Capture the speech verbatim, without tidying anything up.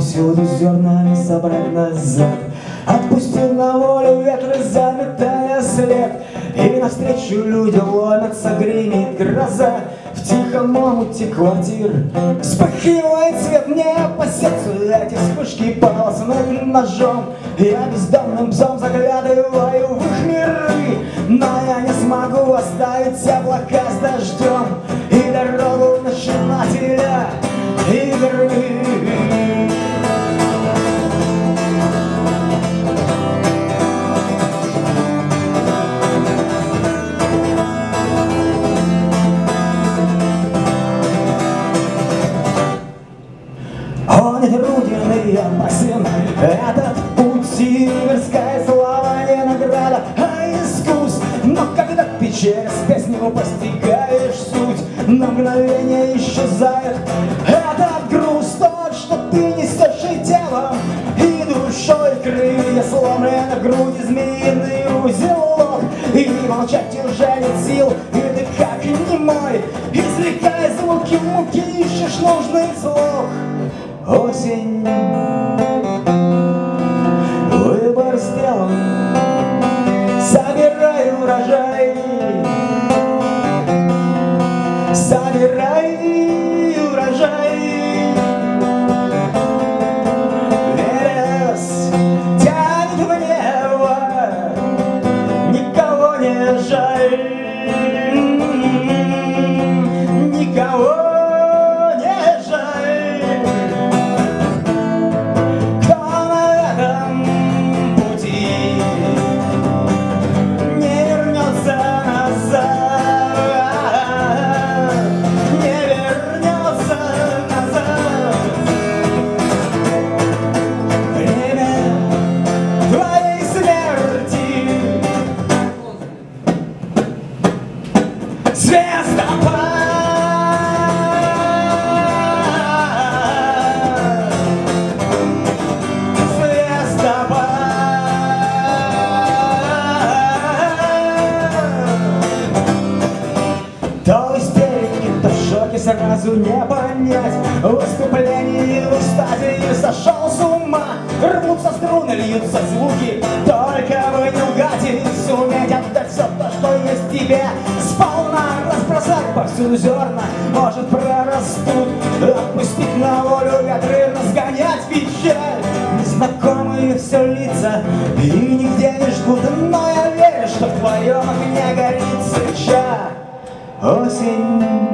повсюду зернами собрать назад. Отпустил на волю ветры, заметая след, и навстречу людям ломятся, гремит гроза. В тихом омуте квартир вспыхивает свет, мне по сердцу эти вспышки полосным ножом. Я бездомным псом заглядываю в их миры, но я не смогу оставить облака с дождем и дорогу начинателя игры. Он не труден и опасен, этот путь, и мирская слава не награда, а искус. Но когда ты через песню постигаешь суть, на мгновение исчезает этот груз. Тот, что ты несешь и телом, и душой, крылья сломлены, груди змеиный узелок, и молчать уже нет сил, и ты как немой, извлекая звуки муки, ищешь нужный слог. Осень, выбор сделан, собирай урожай, собирай урожай. Верес тянет в небо, никого не жаль, никого. То истерики, то шоки сразу не понять. В выступлении, в экстазе сошел с ума. Рвутся струны, льются звуки, только бы не лгать и суметь отдать все то, что есть в тебе. Сполна разбросать повсюду зерна, может прорастут. Отпустить на волю ветры, разгонять печаль. Незнакомые все лица и нигде не ждут, но я верю, что в твоем огне горит свеча. Осень.